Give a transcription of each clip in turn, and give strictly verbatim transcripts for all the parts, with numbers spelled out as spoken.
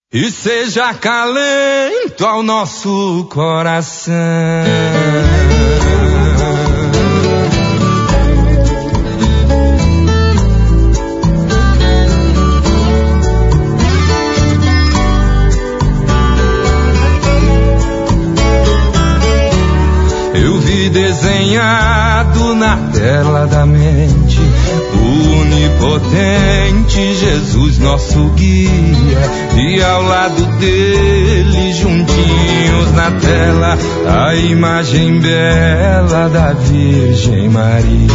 e seja acalento ao nosso coração. Eu vi desenhado na tela da mente o onipotente Jesus, nosso guia, e ao lado dele, juntinhos na tela, a imagem bela da Virgem Maria.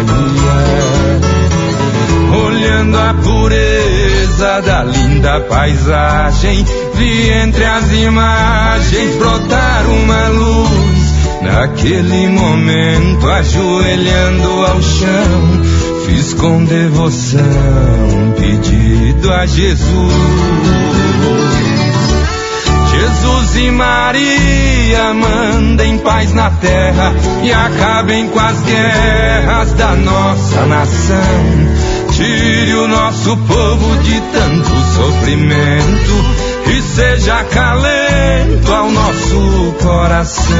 Olhando a pureza da linda paisagem, vi entre as imagens brotar uma luz. Naquele momento, ajoelhando ao chão, fiz com devoção um pedido a Jesus. Jesus e Maria, mandem paz na terra e acabem com as guerras da nossa nação. Tire o nosso povo de tanto sofrimento e seja acalento ao nosso coração.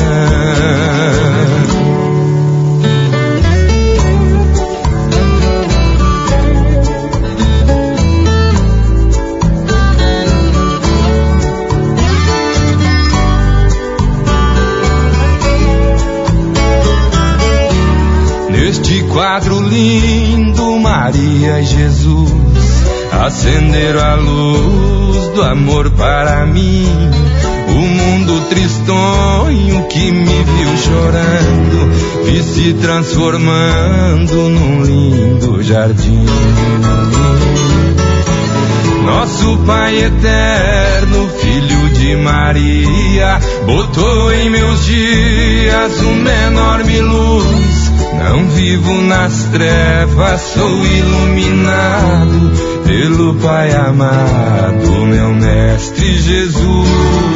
Neste quadro lindo, Maria e Jesus acenderam a luz do amor para mim. O mundo tristonho que me viu chorando, vi se transformando num lindo jardim. Nosso Pai eterno, Filho de Maria, botou em meus dias uma enorme luz. Não vivo nas trevas, sou iluminado pelo Pai amado, meu Mestre Jesus.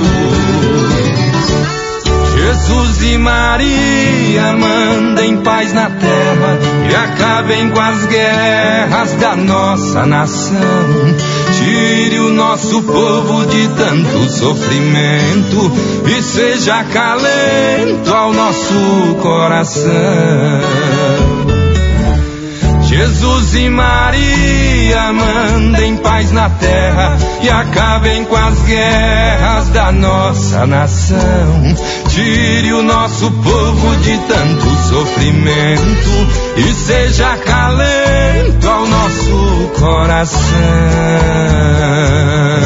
Jesus e Maria, mandem paz na terra e acabem com as guerras da nossa nação. Tire o nosso povo de tanto sofrimento e seja acalento ao nosso coração. Jesus e Maria, mandem paz na terra e acabem com as guerras da nossa nação. Tire o nosso povo de tanto sofrimento e seja acalento ao nosso coração.